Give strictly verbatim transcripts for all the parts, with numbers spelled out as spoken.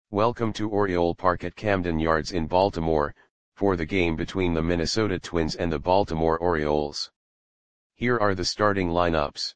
Welcome to Oriole Park at Camden Yards in Baltimore, for the game between the Minnesota Twins and the Baltimore Orioles. Here are the starting lineups.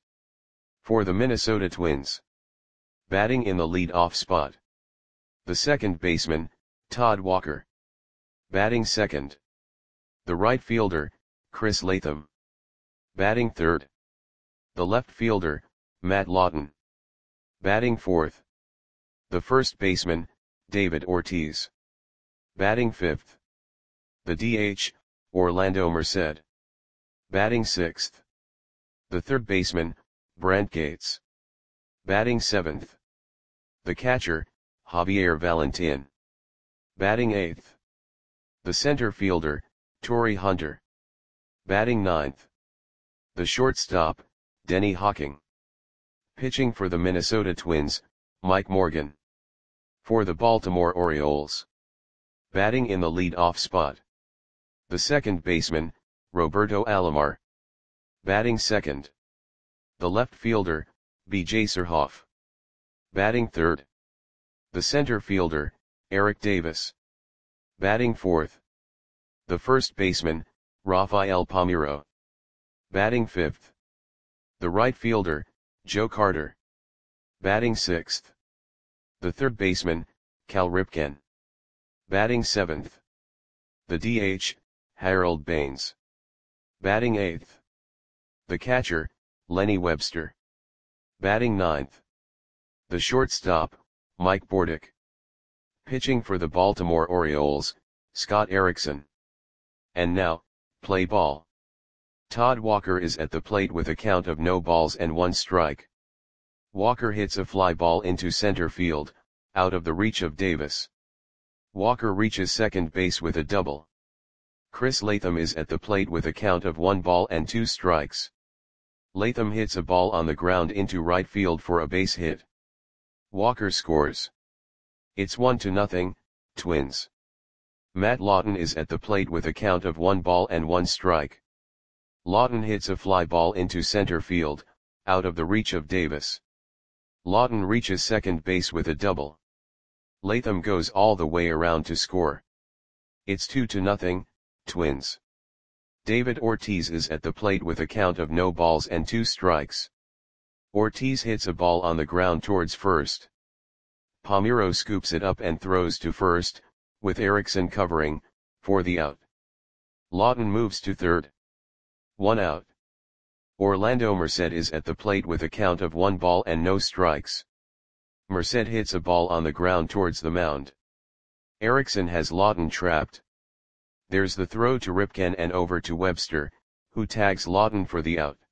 For the Minnesota Twins. Batting in the lead-off spot. The second baseman, Todd Walker. Batting second. The right fielder, Chris Latham. Batting third. The left fielder, Matt Lawton. Batting fourth. The first baseman, David Ortiz. Batting fifth. The D H, Orlando Merced. Batting sixth. The third baseman, Brent Gates. Batting seventh. The catcher, Javier Valentin. Batting eighth. The center fielder, Torii Hunter. Batting ninth. The shortstop, Denny Hawking. Pitching for the Minnesota Twins, Mike Morgan. For the Baltimore Orioles. Batting in the lead-off spot. The second baseman, Roberto Alomar. Batting second. The left fielder, B J Surhoff. Batting third. The center fielder, Eric Davis. Batting fourth. The first baseman, Rafael Palmeiro. Batting fifth. The right fielder, Joe Carter. Batting sixth. The third baseman, Cal Ripken. Batting seventh. The D H, Harold Baines. Batting eighth. The catcher, Lenny Webster. Batting ninth. The shortstop, Mike Bordick. Pitching for the Baltimore Orioles, Scott Erickson. And now, play ball. Todd Walker is at the plate with a count of no balls and one strike. Walker hits a fly ball into center field, out of the reach of Davis. Walker reaches second base with a double. Chris Latham is at the plate with a count of one ball and two strikes. Latham hits a ball on the ground into right field for a base hit. Walker scores. It's one to nothing, Twins. Matt Lawton is at the plate with a count of one ball and one strike. Lawton hits a fly ball into center field, out of the reach of Davis. Lawton reaches second base with a double. Latham goes all the way around to score. It's two to nothing, Twins. David Ortiz is at the plate with a count of no balls and two strikes. Ortiz hits a ball on the ground towards first. Palmeiro scoops it up and throws to first, with Erickson covering, for the out. Lawton moves to third. One out. Orlando Merced is at the plate with a count of one ball and no strikes. Merced hits a ball on the ground towards the mound. Erickson has Lawton trapped. There's the throw to Ripken and over to Webster, who tags Lawton for the out.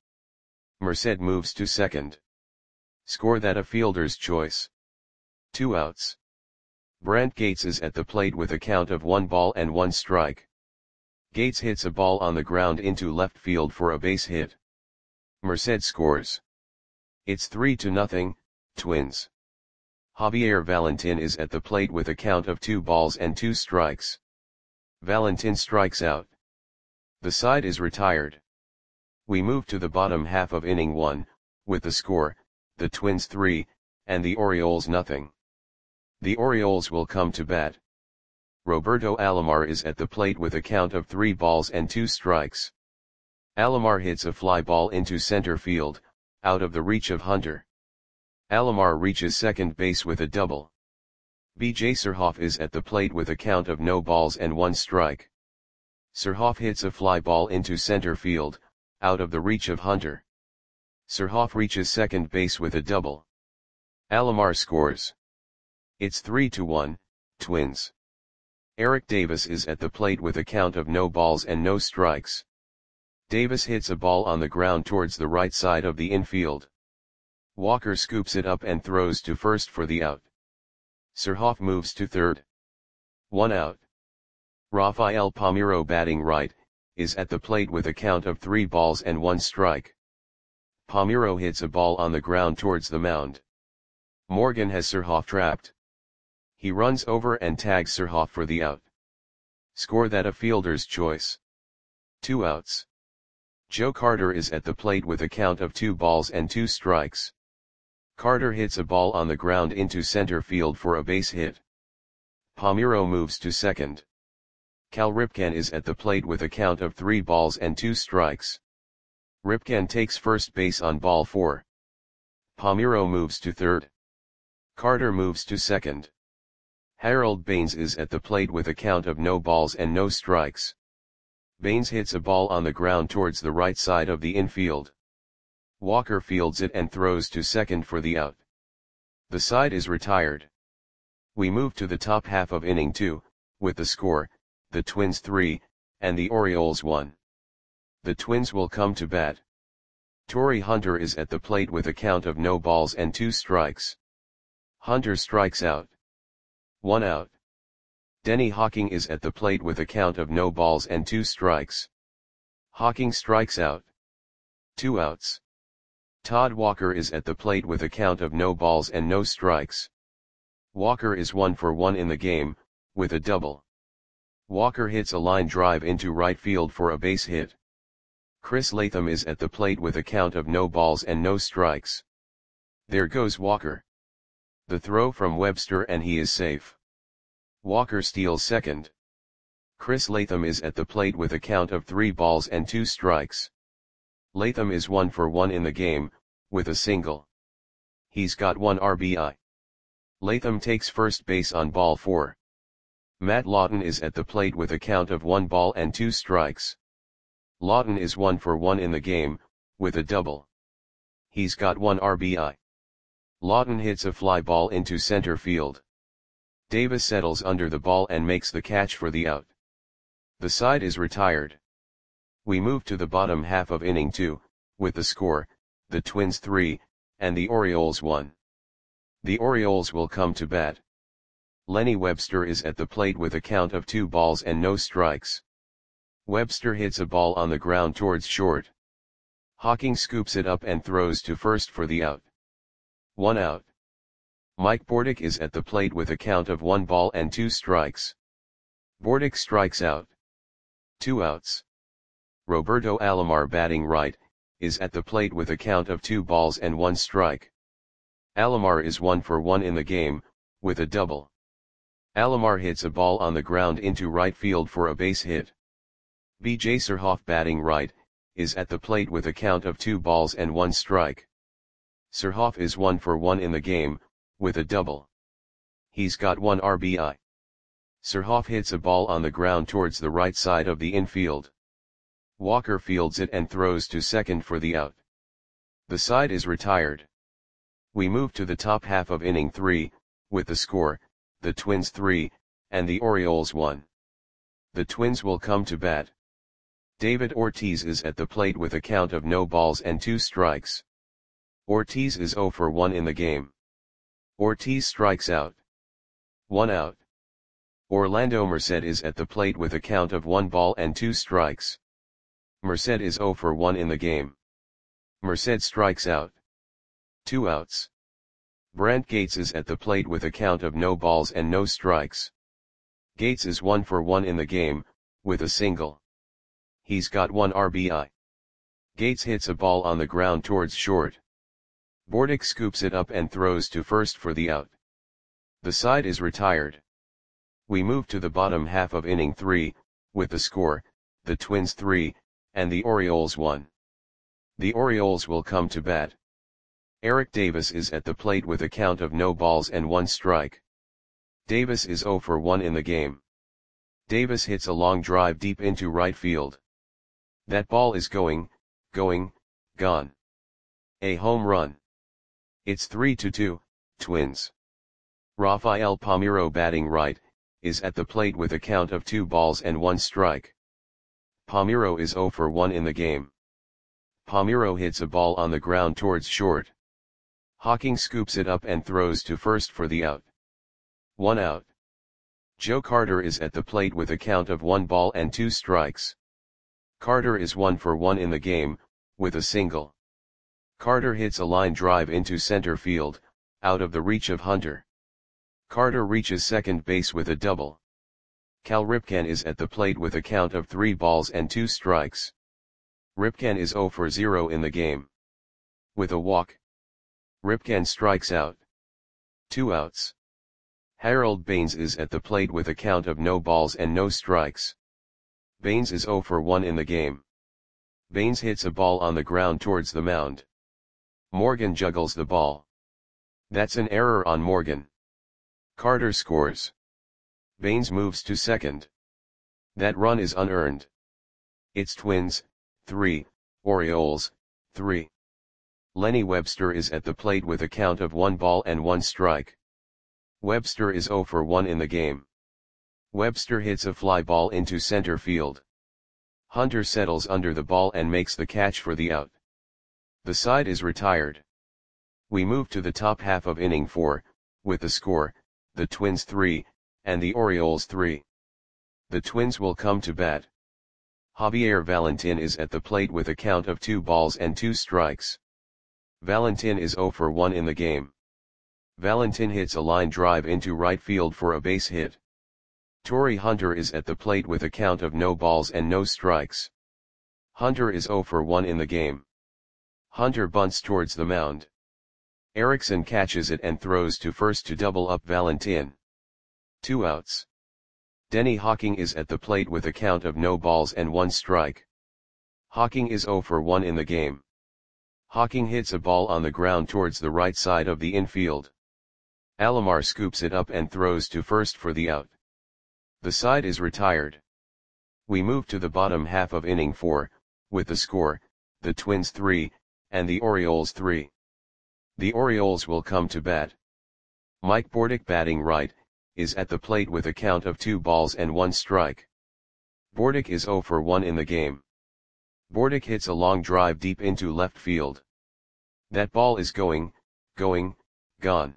Merced moves to second. Score that a fielder's choice. Two outs. Brent Gates is at the plate with a count of one ball and one strike. Gates hits a ball on the ground into left field for a base hit. Merced scores. It's three to nothing, Twins. Javier Valentin is at the plate with a count of two balls and two strikes. Valentin strikes out. The side is retired. We move to the bottom half of inning one, with the score, the Twins three, and the Orioles nothing. The Orioles will come to bat. Roberto Alomar is at the plate with a count of three balls and two strikes. Alomar hits a fly ball into center field, out of the reach of Hunter. Alomar reaches second base with a double. B J Surhoff is at the plate with a count of no balls and one strike. Surhoff hits a fly ball into center field, out of the reach of Hunter. Surhoff reaches second base with a double. Alomar scores. It's three to one, Twins. Eric Davis is at the plate with a count of no balls and no strikes. Davis hits a ball on the ground towards the right side of the infield. Walker scoops it up and throws to first for the out. Surhoff moves to third. One out. Rafael Palmeiro, batting right, is at the plate with a count of three balls and one strike. Palmeiro hits a ball on the ground towards the mound. Morgan has Surhoff trapped. He runs over and tags Surhoff for the out. Score that a fielder's choice. Two outs. Joe Carter is at the plate with a count of two balls and two strikes. Carter hits a ball on the ground into center field for a base hit. Palmeiro moves to second. Cal Ripken is at the plate with a count of three balls and two strikes. Ripken takes first base on ball four. Palmeiro moves to third. Carter moves to second. Harold Baines is at the plate with a count of no balls and no strikes. Baines hits a ball on the ground towards the right side of the infield. Walker fields it and throws to second for the out. The side is retired. We move to the top half of inning two, with the score, the Twins three, and the Orioles one. The Twins will come to bat. Torii Hunter is at the plate with a count of no balls and two strikes. Hunter strikes out. One out. Denny Hawking is at the plate with a count of no balls and two strikes. Hawking strikes out. Two outs. Todd Walker is at the plate with a count of no balls and no strikes. Walker is one for one in the game, with a double. Walker hits a line drive into right field for a base hit. Chris Latham is at the plate with a count of no balls and no strikes. There goes Walker. The throw from Webster and he is safe. Walker steals second. Chris Latham is at the plate with a count of three balls and two strikes. Latham is one for one in the game, with a single. He's got one R B I. Latham takes first base on ball four. Matt Lawton is at the plate with a count of one ball and two strikes. Lawton is one for one in the game, with a double. He's got one R B I. Lawton hits a fly ball into center field. Davis settles under the ball and makes the catch for the out. The side is retired. We move to the bottom half of inning two, with the score, the Twins three, and the Orioles one. The Orioles will come to bat. Lenny Webster is at the plate with a count of two balls and no strikes. Webster hits a ball on the ground towards short. Hawking scoops it up and throws to first for the out. One out. Mike Bordick is at the plate with a count of one ball and two strikes. Bordick strikes out. Two outs. Roberto Alomar, batting right, is at the plate with a count of two balls and one strike. Alomar is one for one in the game, with a double. Alomar hits a ball on the ground into right field for a base hit. B J Surhoff, batting right, is at the plate with a count of two balls and one strike. Surhoff is one for one in the game, with a double. He's got one R B I. Surhoff hits a ball on the ground towards the right side of the infield. Walker fields it and throws to second for the out. The side is retired. We move to the top half of inning three, with the score, the Twins three, and the Orioles one. The Twins will come to bat. David Ortiz is at the plate with a count of no balls and two strikes. Ortiz is zero for one in the game. Ortiz strikes out. One out. Orlando Merced is at the plate with a count of one ball and two strikes. Merced is zero for one in the game. Merced strikes out. Two outs. Brant Gates is at the plate with a count of no balls and no strikes. Gates is one for one in the game, with a single. He's got one R B I. Gates hits a ball on the ground towards short. Bordick scoops it up and throws to first for the out. The side is retired. We move to the bottom half of inning three, with the score, the Twins three, and the Orioles one. The Orioles will come to bat. Eric Davis is at the plate with a count of no balls and one strike. Davis is zero for one in the game. Davis hits a long drive deep into right field. That ball is going, going, gone. A home run. It's three to two, Twins. Rafael Palmeiro, batting right, is at the plate with a count of two balls and one strike. Palmeiro is zero for one in the game. Palmeiro hits a ball on the ground towards short. Hawking scoops it up and throws to first for the out. One out. Joe Carter is at the plate with a count of one ball and two strikes. Carter is one for one in the game, with a single. Carter hits a line drive into center field, out of the reach of Hunter. Carter reaches second base with a double. Cal Ripken is at the plate with a count of three balls and two strikes. Ripken is zero for zero in the game. With a walk. Ripken strikes out. Two outs. Harold Baines is at the plate with a count of no balls and no strikes. Baines is zero for one in the game. Baines hits a ball on the ground towards the mound. Morgan juggles the ball. That's an error on Morgan. Carter scores. Baines moves to second. That run is unearned. It's Twins, three, Orioles, three. Lenny Webster is at the plate with a count of one ball and one strike. Webster is zero for one in the game. Webster hits a fly ball into center field. Hunter settles under the ball and makes the catch for the out. The side is retired. We move to the top half of inning four, with the score, the Twins three, and the Orioles three. The Twins will come to bat. Javier Valentin is at the plate with a count of two balls and two strikes. Valentin is zero for one in the game. Valentin hits a line drive into right field for a base hit. Torrey Hunter is at the plate with a count of no balls and no strikes. Hunter is zero for one in the game. Hunter bunts towards the mound. Erickson catches it and throws to first to double up Valentin. Two outs. Denny Hawking is at the plate with a count of no balls and one strike. Hawking is zero for one in the game. Hawking hits a ball on the ground towards the right side of the infield. Alomar scoops it up and throws to first for the out. The side is retired. We move to the bottom half of inning four, with the score, the Twins three, and the Orioles three. The Orioles will come to bat. Mike Bordick, batting right, is at the plate with a count of two balls and one strike. Bordick is zero for one in the game. Bordick hits a long drive deep into left field. That ball is going, going, gone.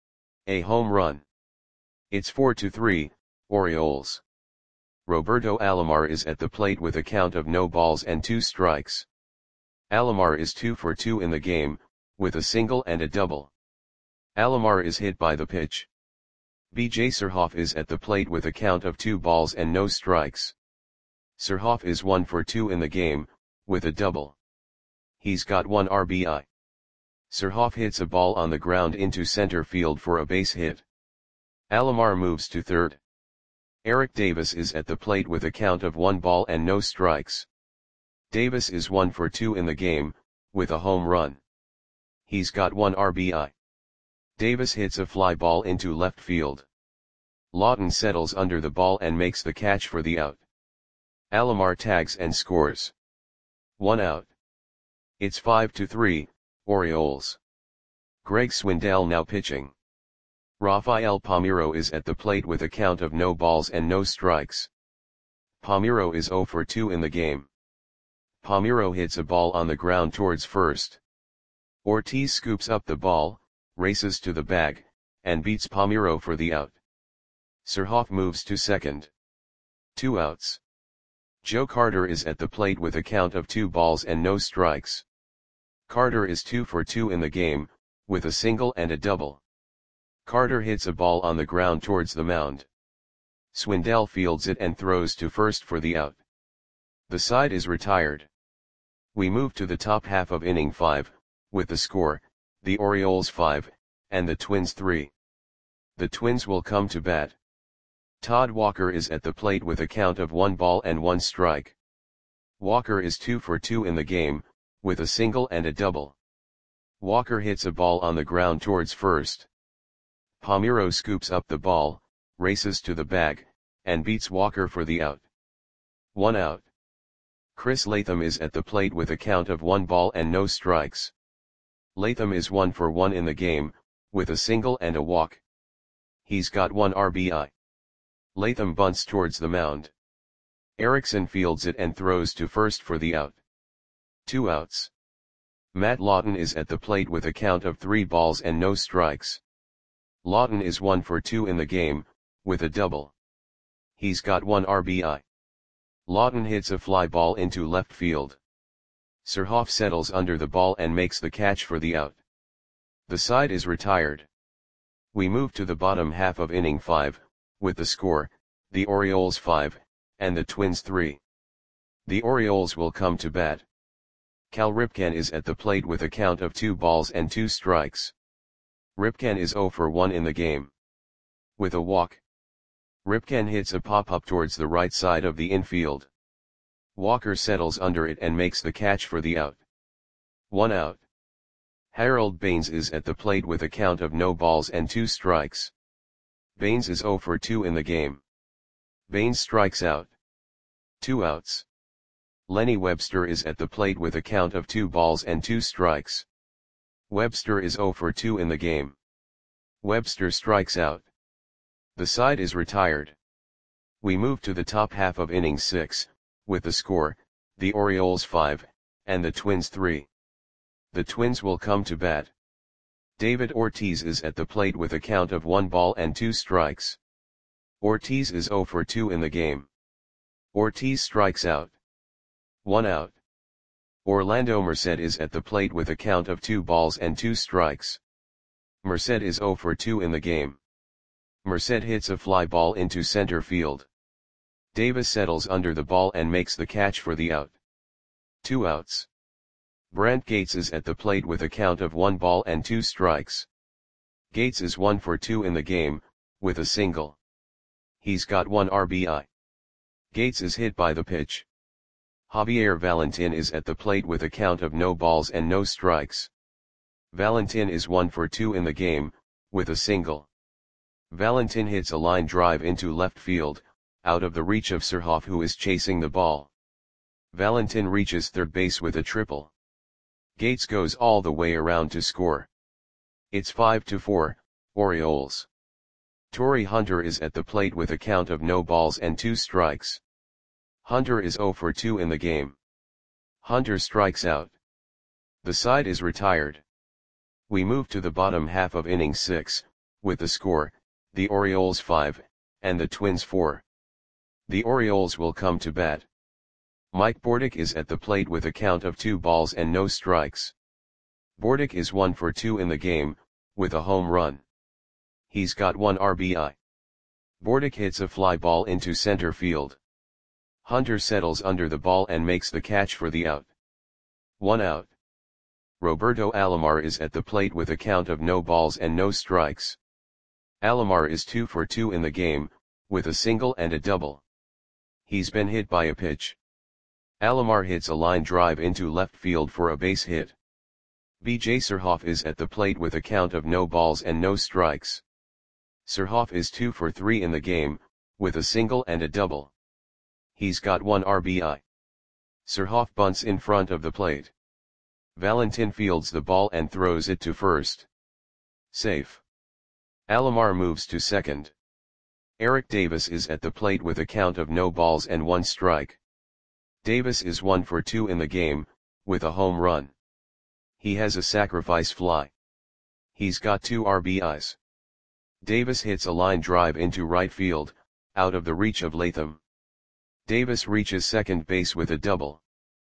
A home run. It's four to three, Orioles. Roberto Alomar is at the plate with a count of no balls and two strikes. Alomar is two for two in the game, with a single and a double. Alomar is hit by the pitch. B J Surhoff is at the plate with a count of two balls and no strikes. Surhoff is one for two in the game, with a double. He's got one R B I. Surhoff hits a ball on the ground into center field for a base hit. Alomar moves to third. Eric Davis is at the plate with a count of one ball and no strikes. Davis is one for two in the game, with a home run. He's got one R B I. Davis hits a fly ball into left field. Lawton settles under the ball and makes the catch for the out. Alomar tags and scores. One out. It's five to three, Orioles. Greg Swindell now pitching. Rafael Palmeiro is at the plate with a count of no balls and no strikes. Palmeiro is zero for two in the game. Palmeiro hits a ball on the ground towards first. Ortiz scoops up the ball, races to the bag, and beats Palmeiro for the out. Surhoff moves to second. Two outs. Joe Carter is at the plate with a count of two balls and no strikes. Carter is two for two in the game, with a single and a double. Carter hits a ball on the ground towards the mound. Swindell fields it and throws to first for the out. The side is retired. We move to the top half of inning five, with the score, the Orioles five, and the Twins three. The Twins will come to bat. Todd Walker is at the plate with a count of one ball and one strike. Walker is two for two in the game, with a single and a double. Walker hits a ball on the ground towards first. Palmeiro scoops up the ball, races to the bag, and beats Walker for the out. One out. Chris Latham is at the plate with a count of one ball and no strikes. Latham is one for one in the game, with a single and a walk. He's got one R B I. Latham bunts towards the mound. Erickson fields it and throws to first for the out. Two outs. Matt Lawton is at the plate with a count of three balls and no strikes. Lawton is one for two in the game, with a double. He's got one R B I. Lawton hits a fly ball into left field. Surhoff settles under the ball and makes the catch for the out. The side is retired. We move to the bottom half of inning five, with the score, the Orioles five, and the Twins three. The Orioles will come to bat. Cal Ripken is at the plate with a count of two balls and two strikes. Ripken is zero for one in the game. With a walk, Ripken hits a pop-up towards the right side of the infield. Walker settles under it and makes the catch for the out. One out. Harold Baines is at the plate with a count of no balls and two strikes. Baines is zero for two in the game. Baines strikes out. Two outs. Lenny Webster is at the plate with a count of two balls and two strikes. Webster is zero for two in the game. Webster strikes out. The side is retired. We move to the top half of inning six, with the score, the Orioles five, and the Twins three. The Twins will come to bat. David Ortiz is at the plate with a count of one ball and two strikes. Ortiz is zero for two in the game. Ortiz strikes out. One out. Orlando Merced is at the plate with a count of two balls and two strikes. Merced is zero for two in the game. Merced hits a fly ball into center field. Davis settles under the ball and makes the catch for the out. Two outs. Brent Gates is at the plate with a count of one ball and two strikes. Gates is one for two in the game, with a single. He's got one R B I. Gates is hit by the pitch. Javier Valentin is at the plate with a count of no balls and no strikes. Valentin is one for two in the game, with a single. Valentin hits a line drive into left field, out of the reach of Surhoff, who is chasing the ball. Valentin reaches third base with a triple. Gates goes all the way around to score. It's five to four, Orioles. Torrey Hunter is at the plate with a count of no balls and two strikes. Hunter is zero for two in the game. Hunter strikes out. The side is retired. We move to the bottom half of inning six, with the score, the Orioles five, and the Twins four. The Orioles will come to bat. Mike Bordick is at the plate with a count of two balls and no strikes. Bordick is one for two in the game, with a home run. He's got one R B I. Bordick hits a fly ball into center field. Hunter settles under the ball and makes the catch for the out. One out. Roberto Alomar is at the plate with a count of no balls and no strikes. Alomar is two for two in the game, with a single and a double. He's been hit by a pitch. Alomar hits a line drive into left field for a base hit. B J Surhoff is at the plate with a count of no balls and no strikes. Surhoff is two for three in the game, with a single and a double. He's got one R B I. Surhoff bunts in front of the plate. Valentin fields the ball and throws it to first. Safe. Alomar moves to second. Eric Davis is at the plate with a count of no balls and one strike. Davis is one for two in the game, with a home run. He has a sacrifice fly. He's got two R B Is. Davis hits a line drive into right field, out of the reach of Latham. Davis reaches second base with a double.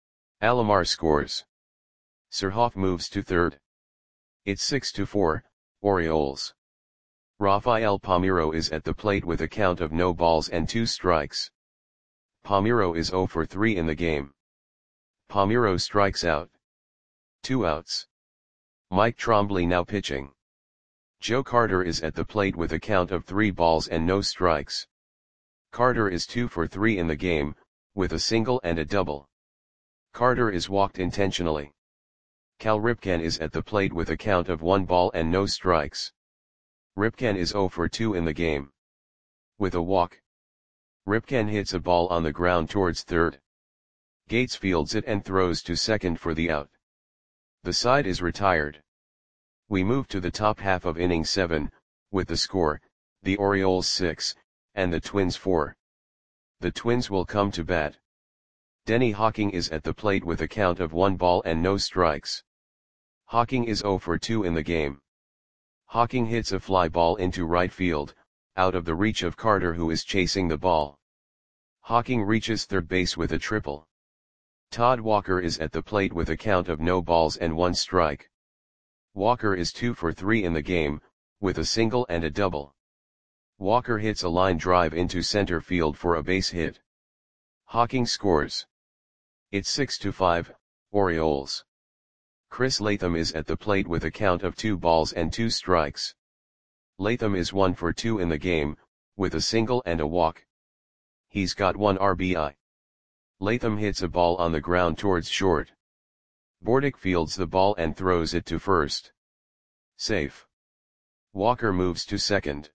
Alomar scores. Surhoff moves to third. It's six to four, Orioles. Rafael Palmeiro is at the plate with a count of no balls and two strikes. Palmeiro is zero for three in the game. Palmeiro strikes out. Two outs. Mike Trombley now pitching. Joe Carter is at the plate with a count of three balls and no strikes. Carter is two for three in the game, with a single and a double. Carter is walked intentionally. Cal Ripken is at the plate with a count of one ball and no strikes. Ripken is zero for two in the game. With a walk, Ripken hits a ball on the ground towards third. Gates fields it and throws to second for the out. The side is retired. We move to the top half of inning seven, with the score, the Orioles six, and the Twins four. The Twins will come to bat. Denny Hawking is at the plate with a count of one ball and no strikes. Hawking is zero for two in the game. Hawking hits a fly ball into right field, out of the reach of Carter, who is chasing the ball. Hawking reaches third base with a triple. Todd Walker is at the plate with a count of no balls and one strike. Walker is two for three in the game, with a single and a double. Walker hits a line drive into center field for a base hit. Hawking scores. It's six to five, Orioles. Chris Latham is at the plate with a count of two balls and two strikes. Latham is one for two in the game, with a single and a walk. He's got one R B I. Latham hits a ball on the ground towards short. Bordick fields the ball and throws it to first. Safe. Walker moves to second.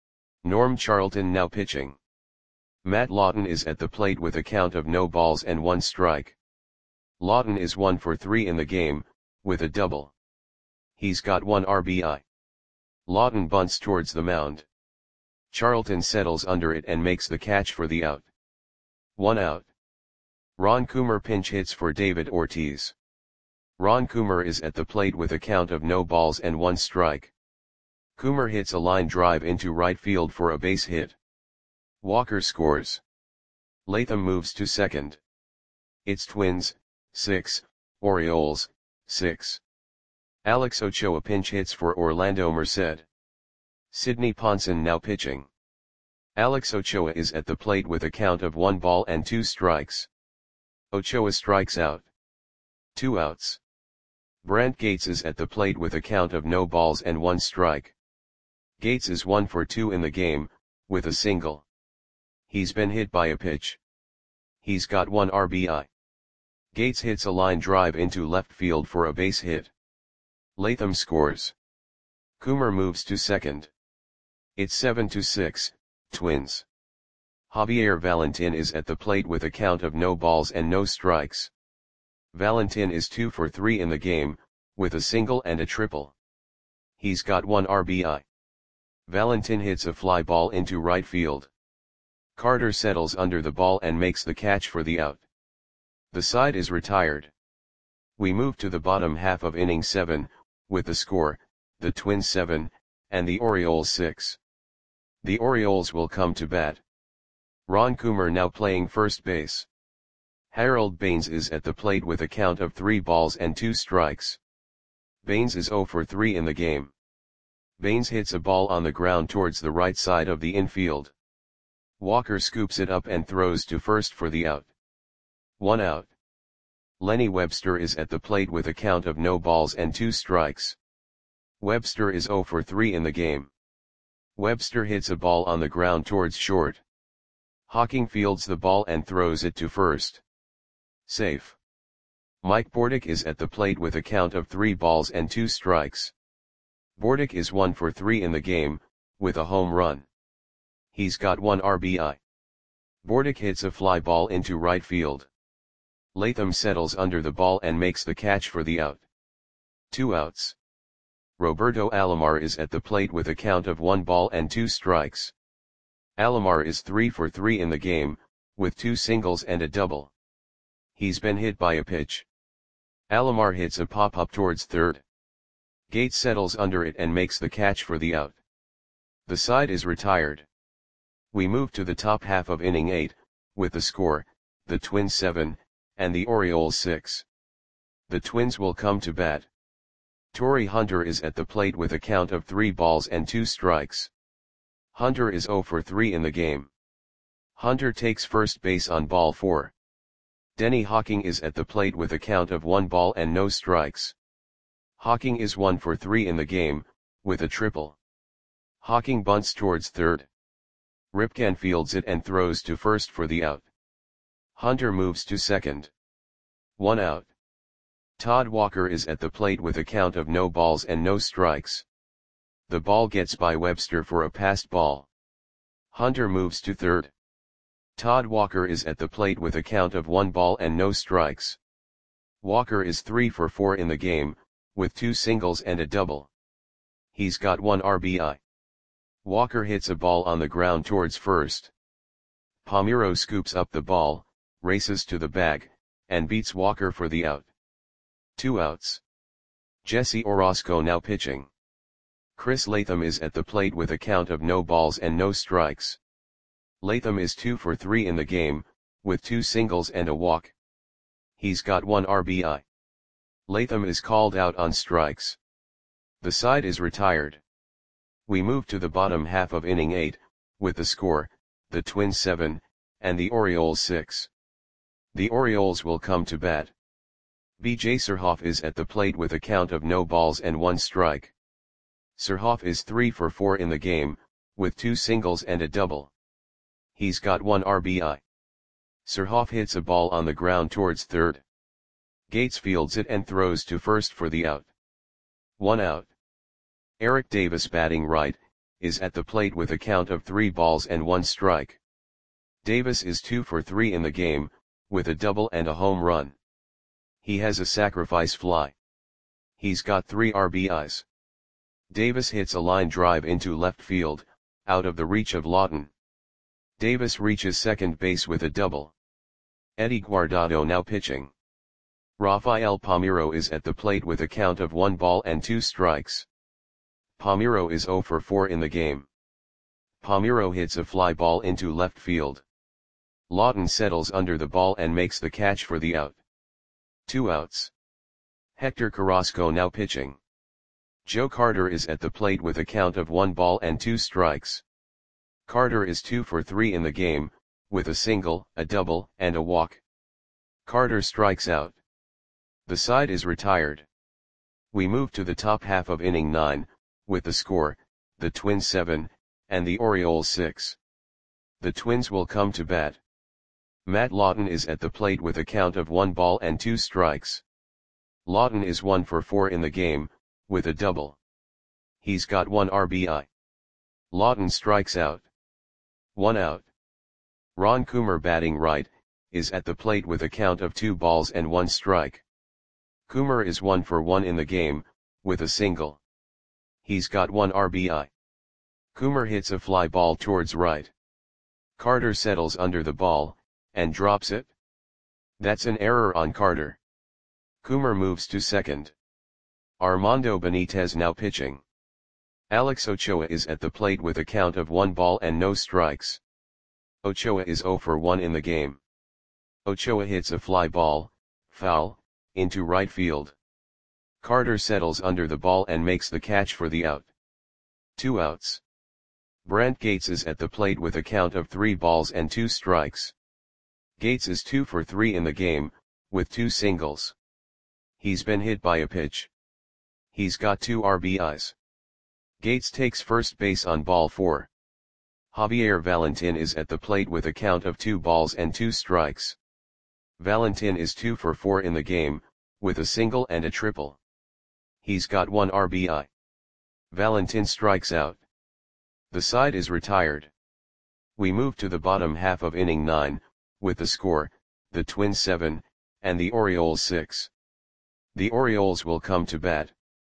Norm Charlton now pitching. Matt Lawton is at the plate with a count of no balls and one strike. Lawton is one for three in the game, with a double. He's got one R B I. Lawton bunts towards the mound. Charlton settles under it and makes the catch for the out. One out. Ron Coomer pinch hits for David Ortiz. Ron Coomer is at the plate with a count of no balls and one strike. Coomer hits a line drive into right field for a base hit. Walker scores. Latham moves to second. It's Twins, six, Orioles, six. Alex Ochoa pinch hits for Orlando Merced. Sidney Ponson now pitching. Alex Ochoa is at the plate with a count of one ball and two strikes. Ochoa strikes out. Two outs. Brant Gates is at the plate with a count of no balls and one strike. Gates is one for two in the game, with a single. He's been hit by a pitch. He's got one R B I. Gates hits a line drive into left field for a base hit. Latham scores. Coomer moves to second. It's seven to six, Twins. Javier Valentin is at the plate with a count of no balls and no strikes. Valentin is two for three in the game, with a single and a triple. He's got one R B I. Valentin hits a fly ball into right field. Carter settles under the ball and makes the catch for the out. The side is retired. We move to the bottom half of inning seven, with the score, the Twins seven, and the Orioles six. The Orioles will come to bat. Ron Coomer now playing first base. Harold Baines is at the plate with a count of three balls and two strikes. Baines is zero for three in the game. Baines hits a ball on the ground towards the right side of the infield. Walker scoops it up and throws to first for the out. One out. Lenny Webster is at the plate with a count of no balls and two strikes. Webster is zero for three in the game. Webster hits a ball on the ground towards short. Hawking fields the ball and throws it to first. Safe. Mike Bordick is at the plate with a count of three balls and two strikes. Bordick is one for three in the game, with a home run. He's got one R B I. Bordick hits a fly ball into right field. Latham settles under the ball and makes the catch for the out. Two outs. Roberto Alomar is at the plate with a count of one ball and two strikes. Alomar is three for three in the game, with two singles and a double. He's been hit by a pitch. Alomar hits a pop-up towards third. Gates settles under it and makes the catch for the out. The side is retired. We move to the top half of inning eight, with the score, the Twins seven, and the Orioles six. The Twins will come to bat. Torrey Hunter is at the plate with a count of three balls and two strikes. Hunter is zero for three in the game. Hunter takes first base on ball four. Denny Hawking is at the plate with a count of one ball and no strikes. Hawking is one for three in the game, with a triple. Hawking bunts towards third. Ripken fields it and throws to first for the out. Hunter moves to second. One out. Todd Walker is at the plate with a count of no balls and no strikes. The ball gets by Webster for a passed ball. Hunter moves to third. Todd Walker is at the plate with a count of one ball and no strikes. Walker is three for four in the game, with two singles and a double. He's got one R B I. Walker hits a ball on the ground towards first. Palmeiro scoops up the ball, races to the bag, and beats Walker for the out. Two outs. Jesse Orosco now pitching. Chris Latham is at the plate with a count of no balls and no strikes. Latham is two for three in the game, with two singles and a walk. He's got one R B I. Latham is called out on strikes. The side is retired. We move to the bottom half of inning eight, with the score, the Twins seven, and the Orioles six. The Orioles will come to bat. B J Surhoff is at the plate with a count of no balls and one strike. Surhoff is three for four in the game, with two singles and a double. He's got one R B I. Surhoff hits a ball on the ground towards third. Gates fields it and throws to first for the out. One out. Eric Davis, batting right, is at the plate with a count of three balls and one strike. Davis is two for three in the game, with a double and a home run. He has a sacrifice fly. He's got three R B Is. Davis hits a line drive into left field, out of the reach of Lawton. Davis reaches second base with a double. Eddie Guardado now pitching. Rafael Palmeiro is at the plate with a count of one ball and two strikes. Palmeiro is zero for four in the game. Palmeiro hits a fly ball into left field. Lawton settles under the ball and makes the catch for the out. Two outs. Hector Carrasco now pitching. Joe Carter is at the plate with a count of one ball and two strikes. Carter is two for three in the game, with a single, a double, and a walk. Carter strikes out. The side is retired. We move to the top half of inning nine, with the score, the Twins seven, and the Orioles six. The Twins will come to bat. Matt Lawton is at the plate with a count of one ball and two strikes. Lawton is one for four in the game, with a double. He's got one R B I. Lawton strikes out. One out. Ron Coomer, batting right, is at the plate with a count of two balls and one strike. Coomer is one for one in the game, with a single. He's got one R B I. Coomer hits a fly ball towards right. Carter settles under the ball, and drops it. That's an error on Carter. Coomer moves to second. Armando Benitez now pitching. Alex Ochoa is at the plate with a count of one ball and no strikes. Ochoa is zero for one in the game. Ochoa hits a fly ball, foul, into right field. Carter settles under the ball and makes the catch for the out. Two outs. Brent Gates is at the plate with a count of three balls and two strikes. Gates is two for three in the game, with two singles. He's been hit by a pitch. He's got two R B Is. Gates takes first base on ball four. Javier Valentin is at the plate with a count of two balls and two strikes. Valentin is two for four in the game, with a single and a triple. He's got one R B I. Valentin strikes out. The side is retired. We move to the bottom half of inning nine, with the score, the Twins seven, and the Orioles six. The Orioles will come to bat.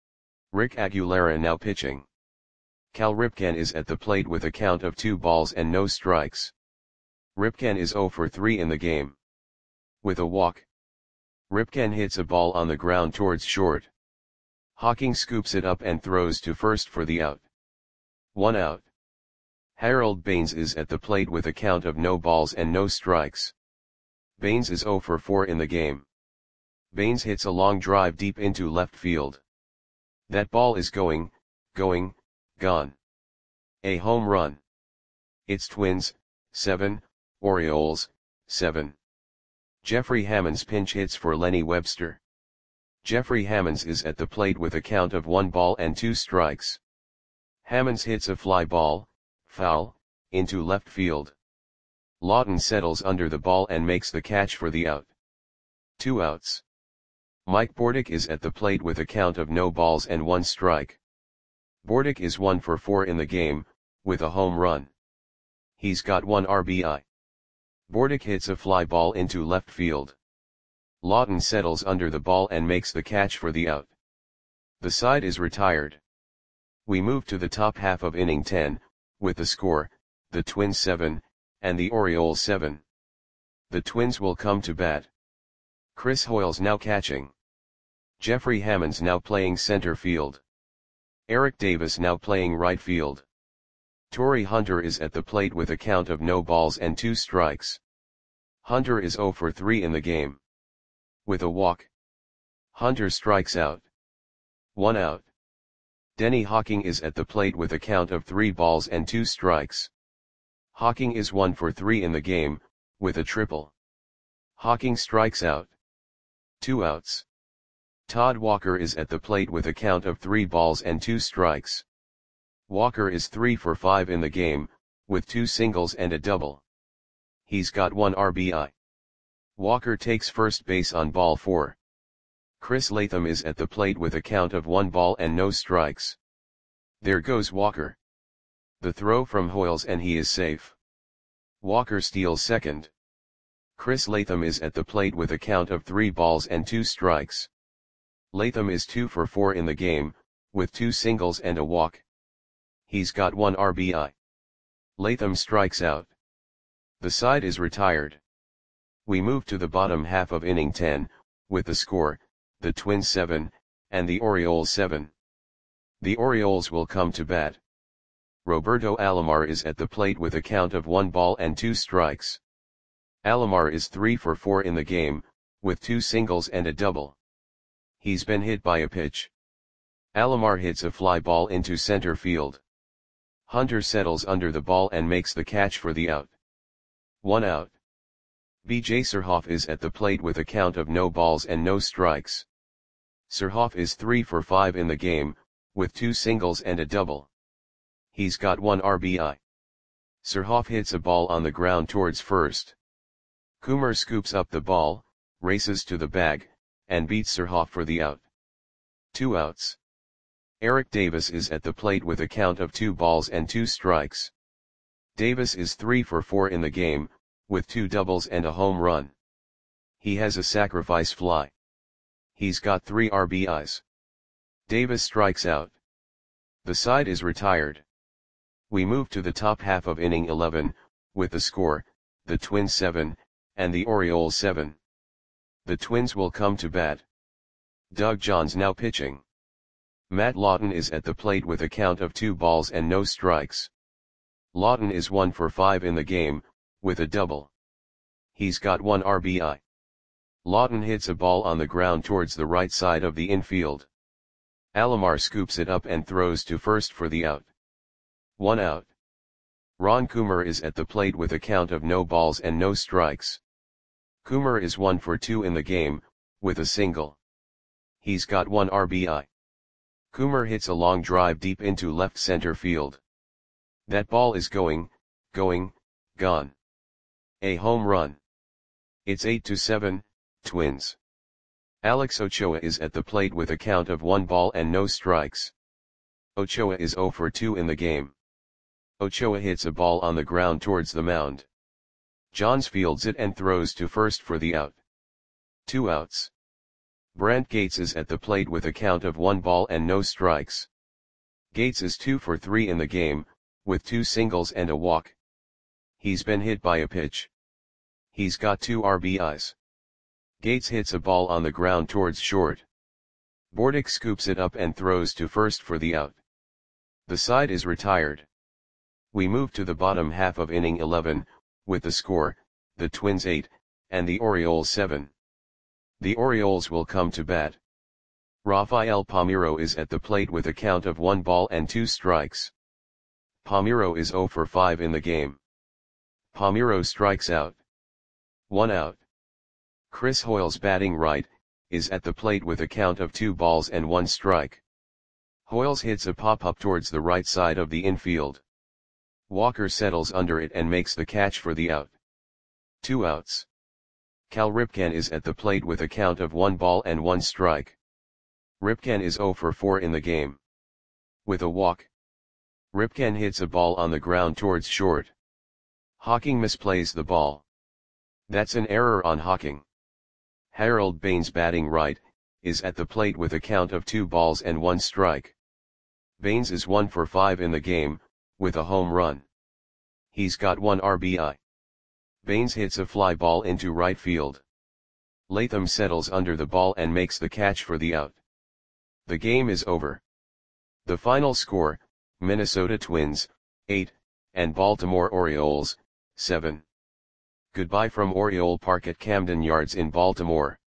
Rick Aguilera now pitching. Cal Ripken is at the plate with a count of two balls and no strikes. Ripken is zero for three in the game. With a walk. Ripken hits a ball on the ground towards short. Hawking scoops it up and throws to first for the out. One out. Harold Baines is at the plate with a count of no balls and no strikes. Baines is zero for four in the game. Baines hits a long drive deep into left field. That ball is going, going, gone. A home run. It's Twins, seven, Orioles, seven. Jeffrey Hammonds pinch hits for Lenny Webster. Jeffrey Hammonds is at the plate with a count of one ball and two strikes. Hammonds hits a fly ball, foul, into left field. Lawton settles under the ball and makes the catch for the out. Two outs. Mike Bordick is at the plate with a count of no balls and one strike. Bordick is one for four in the game, with a home run. He's got one R B I. Bordick hits a fly ball into left field. Lawton settles under the ball and makes the catch for the out. The side is retired. We move to the top half of inning ten, with the score, the Twins seven, and the Orioles seven. The Twins will come to bat. Chris Hoiles now catching. Jeffrey Hammonds now playing center field. Eric Davis now playing right field. Torrey Hunter is at the plate with a count of no balls and two strikes. Hunter is zero for three in the game. With a walk. Hunter strikes out. One out. Denny Hawking is at the plate with a count of three balls and two strikes. Hawking is one for three in the game, with a triple. Hawking strikes out. Two outs. Todd Walker is at the plate with a count of three balls and two strikes. Walker is three for five in the game, with two singles and a double. He's got one R B I. Walker takes first base on ball four. Chris Latham is at the plate with a count of one ball and no strikes. There goes Walker. The throw from Hoyles and he is safe. Walker steals second. Chris Latham is at the plate with a count of three balls and two strikes. Latham is two for four in the game, with two singles and a walk. He's got one R B I. Latham strikes out. The side is retired. We move to the bottom half of inning ten, with the score, the Twins seven, and the Orioles seven. The Orioles will come to bat. Roberto Alomar is at the plate with a count of one ball and two strikes. Alomar is three for four in the game, with two singles and a double. He's been hit by a pitch. Alomar hits a fly ball into center field. Hunter settles under the ball and makes the catch for the out. One out. B J Surhoff is at the plate with a count of no balls and no strikes. Surhoff is three for five in the game, with two singles and a double. He's got one R B I. Surhoff hits a ball on the ground towards first. Coomer scoops up the ball, races to the bag, and beats Surhoff for the out. Two outs. Eric Davis is at the plate with a count of two balls and two strikes. Davis is three for four in the game, with two doubles and a home run. He has a sacrifice fly. He's got three R B Is. Davis strikes out. The side is retired. We move to the top half of inning eleven, with the score, the Twins seven, and the Orioles seven. The Twins will come to bat. Doug Johns now pitching. Matt Lawton is at the plate with a count of two balls and no strikes. Lawton is one for five in the game, with a double. He's got one R B I. Lawton hits a ball on the ground towards the right side of the infield. Alomar scoops it up and throws to first for the out. One out. Ron Coomer is at the plate with a count of no balls and no strikes. Coomer is one for two in the game, with a single. He's got one R B I. Coomer hits a long drive deep into left center field. That ball is going, going, gone. A home run. It's eight to seven, Twins. Alex Ochoa is at the plate with a count of one ball and no strikes. Ochoa is zero for two in the game. Ochoa hits a ball on the ground towards the mound. Johns fields it and throws to first for the out. Two outs. Brant Gates is at the plate with a count of one ball and no strikes. Gates is two for three in the game, with two singles and a walk. He's been hit by a pitch. He's got two R B Is. Gates hits a ball on the ground towards short. Bordick scoops it up and throws to first for the out. The side is retired. We move to the bottom half of inning eleven, with the score, the Twins eight, and the Orioles seven. The Orioles will come to bat. Rafael Palmeiro is at the plate with a count of one ball and two strikes. Palmeiro is zero for five in the game. Palmeiro strikes out. One out. Chris Hoyles, batting right, is at the plate with a count of two balls and one strike. Hoyles hits a pop-up towards the right side of the infield. Walker settles under it and makes the catch for the out. Two outs. Cal Ripken is at the plate with a count of one ball and one strike. Ripken is zero for four in the game. With a walk. Ripken hits a ball on the ground towards short. Hocking misplays the ball. That's an error on Hocking. Harold Baines, batting right, is at the plate with a count of two balls and one strike. Baines is one for five in the game, with a home run. He's got one R B I. Baines hits a fly ball into right field. Latham settles under the ball and makes the catch for the out. The game is over. The final score, Minnesota Twins, eight, and Baltimore Orioles, seven. Goodbye from Oriole Park at Camden Yards in Baltimore.